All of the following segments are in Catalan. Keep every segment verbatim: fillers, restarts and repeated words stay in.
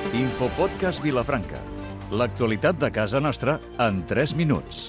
Infopodcast Vilafranca. L'actualitat de casa nostra en tres minuts.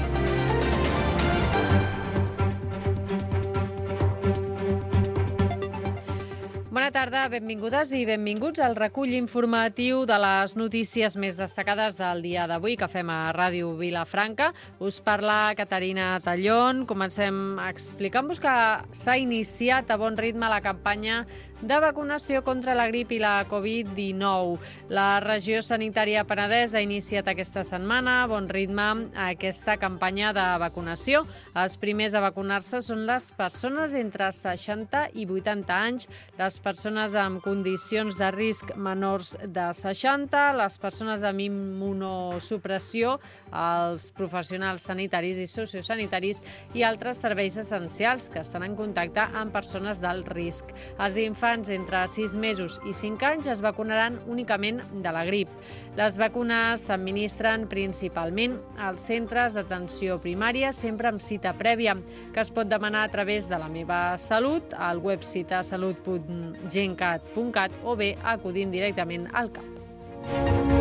Bona tarda, benvingudes i benvinguts al recull informatiu de les notícies més destacades del dia d'avui que fem a Ràdio Vilafranca. Us parla Caterina Tallón. Comencem explicant-vos que s'ha iniciat a bon ritme la campanya de vacunació contra la grip i la covid dinou. La regió sanitària Penedès ha iniciat aquesta setmana a bon ritme aquesta campanya de vacunació. Els primers a vacunar-se són les persones entre seixanta i vuitanta anys, les persones amb condicions de risc menors de seixanta, les persones amb immunosupressió, els professionals sanitaris i sociosanitaris i altres serveis essencials que estan en contacte amb persones d'alt risc. Els infants entre sis mesos i cinc anys es vacunaran únicament de la grip. Les vacunes s'administren principalment als centres d'atenció primària, sempre amb cita prèvia, que es pot demanar a través de la meva Salut, al web citasalut punt gencat punt cat o bé acudint directament al C A P.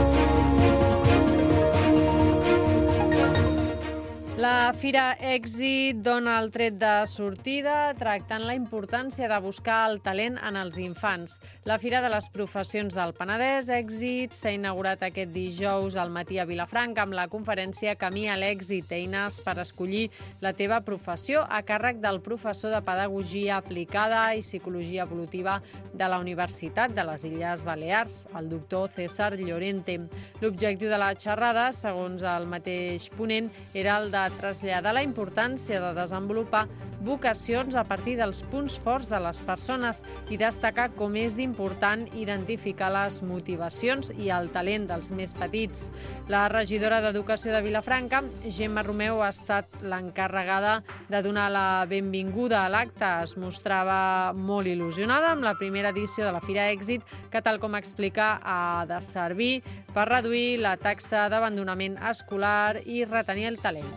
La Fira Èxit dona el tret de sortida tractant la importància de buscar el talent en els infants. La Fira de les Professions del Penedès, Èxit, s'ha inaugurat aquest dijous al matí a Vilafranca amb la conferència Camí a l'èxit, eines per escollir la teva professió a càrrec del professor de Pedagogia Aplicada i Psicologia Evolutiva de la Universitat de les Illes Balears, el doctor César Llorente. L'objectiu de la xerrada, segons el mateix ponent, era el de traslladar la importància de desenvolupar vocacions a partir dels punts forts de les persones i destacar com és d'important identificar les motivacions i el talent dels més petits. La regidora d'Educació de Vilafranca, Gemma Romeu, ha estat l'encarregada de donar la benvinguda a l'acte. Es mostrava molt il·lusionada amb la primera edició de la Fira Èxit, que, tal com explica, ha de servir per reduir la taxa d'abandonament escolar i retenir el talent.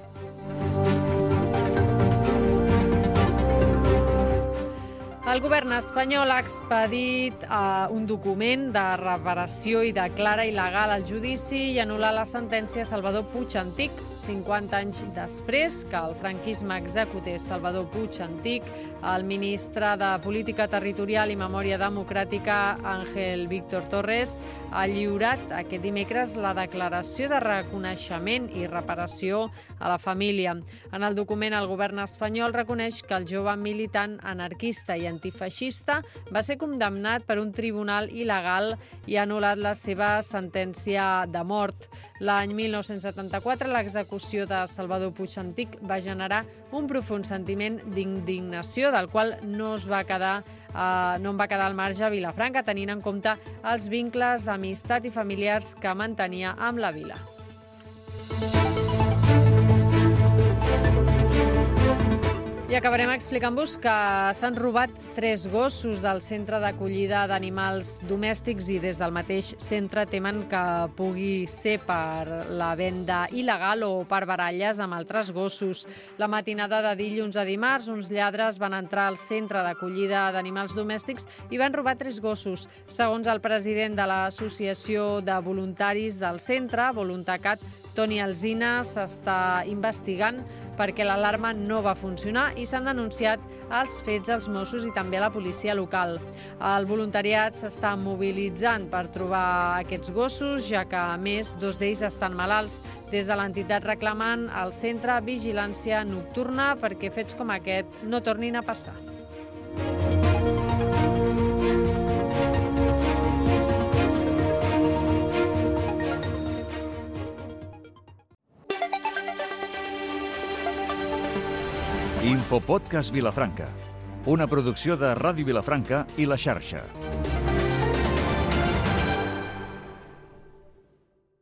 El govern espanyol ha expedit uh, un document de reparació i declara il·legal el judici i anul·la la sentència a Salvador Puig Antich, cinquanta anys després que el franquisme executés Salvador Puig Antich. El ministre de Política Territorial i Memòria Democràtica, Ángel Víctor Torres, ha lliurat aquest dimecres la declaració de reconeixement i reparació a la família. En el document, el govern espanyol reconeix que el jove militant anarquista i antifeixista va ser condemnat per un tribunal il·legal i ha anul·lat la seva sentència de mort. L'any mil nou-cents setanta-quatre, l'execució de Salvador Puig Antich va generar un profund sentiment d'indignació del qual no es va quedar Uh, no en va quedar al marge a Vilafranca, tenint en compte els vincles d'amistat i familiars que mantenia amb la vila. I acabarem explicant-vos que s'han robat tres gossos del centre d'acollida d'animals domèstics i des del mateix centre temen que pugui ser per la venda il·legal o per baralles amb altres gossos. La matinada de dilluns a dimarts, uns lladres van entrar al centre d'acollida d'animals domèstics i van robar tres gossos. Segons el president de l'Associació de Voluntaris del centre, Voluntacat, Toni Alsina, s'està investigant perquè l'alarma no va funcionar i s'han denunciat els fets als Mossos i també a la policia local. El voluntariat s'està mobilitzant per trobar aquests gossos, ja que, a més, dos d'ells estan malalts. Des de l'entitat reclamen al centre vigilància nocturna perquè fets com aquest no tornin a passar. Infopodcast Vilafranca, una producció de Ràdio Vilafranca i La Xarxa.